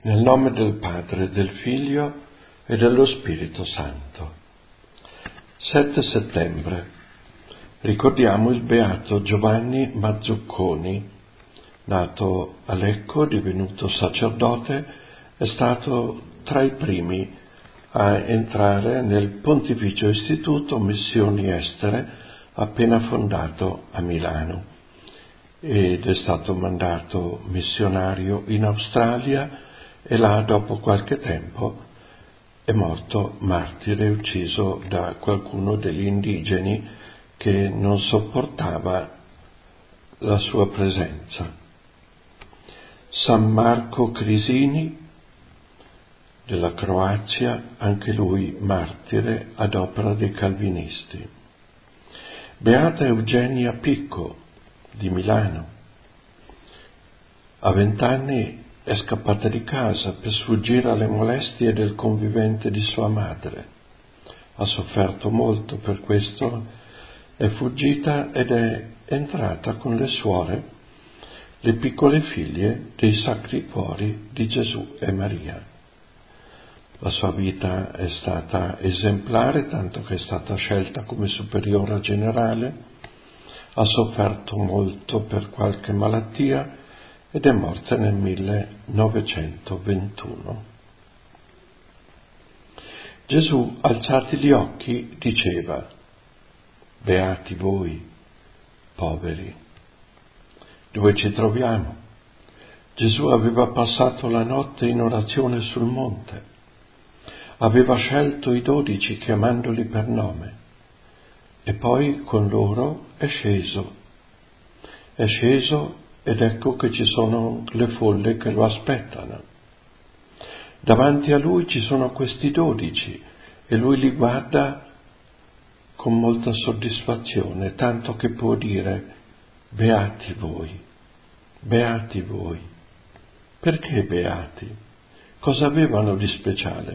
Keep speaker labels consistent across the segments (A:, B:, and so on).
A: Nel nome del Padre, del Figlio e dello Spirito Santo. 7 settembre. Ricordiamo il beato Giovanni Mazzucconi, nato a Lecco, divenuto sacerdote, è stato tra i primi a entrare nel Pontificio Istituto Missioni Estere, appena fondato a Milano, ed è stato mandato missionario in Australia e là, dopo qualche tempo, è morto martire, ucciso da qualcuno degli indigeni che non sopportava la sua presenza. San Marco Crisini, della Croazia, anche lui martire ad opera dei calvinisti. Beata Eugenia Picco, di Milano. A 20 anni è scappata di casa per sfuggire alle molestie del convivente di sua madre. Ha sofferto molto per questo, è fuggita ed è entrata con le suore, le piccole figlie dei Sacri Cuori di Gesù e Maria. La sua vita è stata esemplare, tanto che è stata scelta come superiora generale, ha sofferto molto per qualche malattia ed è morta nel 1921. Gesù, alzati gli occhi, diceva: beati voi, poveri. Dove ci troviamo? Gesù aveva passato la notte in orazione sul monte, aveva scelto i 12 chiamandoli per nome e poi con loro è sceso ed ecco che ci sono le folle che lo aspettano. Davanti a lui ci sono questi 12 e lui li guarda con molta soddisfazione, tanto che può dire: beati voi, beati voi. Perché beati? Cosa avevano di speciale?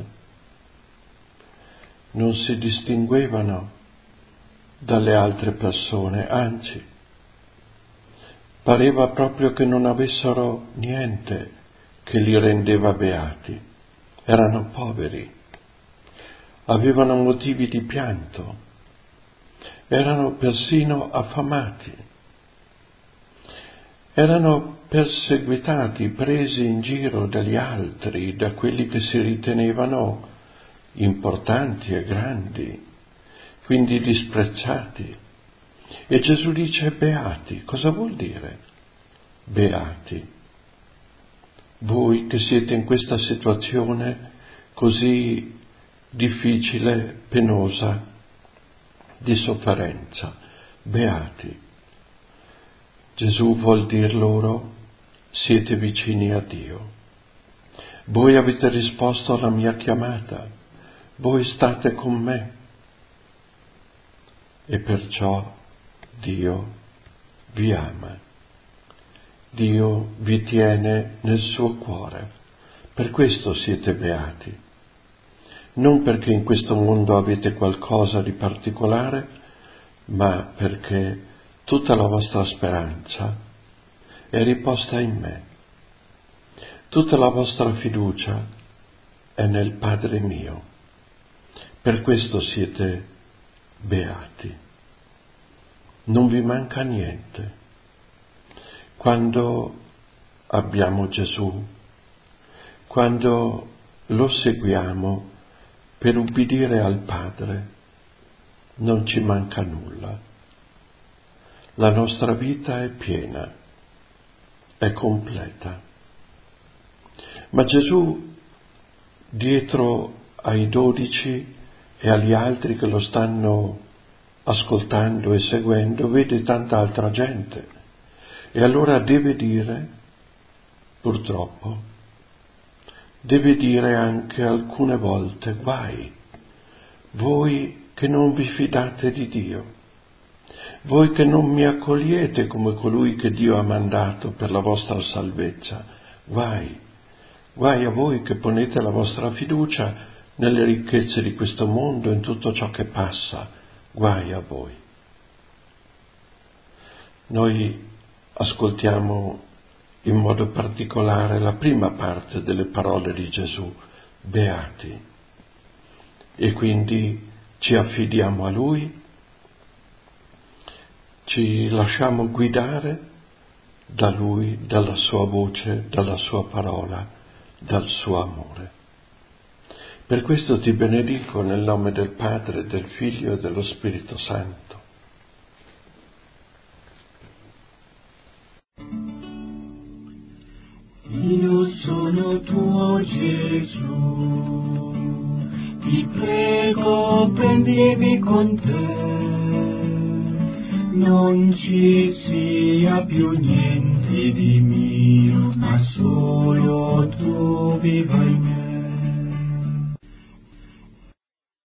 A: Non si distinguevano dalle altre persone, anzi, pareva proprio che non avessero niente che li rendeva beati. Erano poveri, avevano motivi di pianto, erano persino affamati, erano perseguitati, presi in giro dagli altri, da quelli che si ritenevano importanti e grandi, quindi disprezzati. E Gesù dice beati. Cosa vuol dire beati? Voi che siete in questa situazione così difficile, penosa, di sofferenza, beati. Gesù vuol dir loro: siete vicini a Dio. Voi avete risposto alla mia chiamata, voi state con me e perciò Dio vi ama, Dio vi tiene nel suo cuore, per questo siete beati, non perché in questo mondo avete qualcosa di particolare, ma perché tutta la vostra speranza è riposta in me, tutta la vostra fiducia è nel Padre mio, per questo siete beati. Non vi manca niente. Quando abbiamo Gesù, quando lo seguiamo per ubbidire al Padre, non ci manca nulla. La nostra vita è piena, è completa. Ma Gesù, dietro ai 12 e agli altri che lo stanno ascoltando e seguendo, vede tanta altra gente e allora deve dire, purtroppo, deve dire anche alcune volte: guai, voi che non vi fidate di Dio, voi che non mi accogliete come colui che Dio ha mandato per la vostra salvezza, guai, guai a voi che ponete la vostra fiducia nelle ricchezze di questo mondo, in tutto ciò che passa, guai a voi. Noi ascoltiamo in modo particolare la prima parte delle parole di Gesù, beati. E quindi ci affidiamo a Lui, ci lasciamo guidare da Lui, dalla sua voce, dalla sua parola, dal suo amore. Per questo ti benedico nel nome del Padre, del Figlio e dello Spirito Santo.
B: Io sono tuo Gesù, ti prego prendimi con te, non ci sia più niente di mio, ma solo tu viva in me.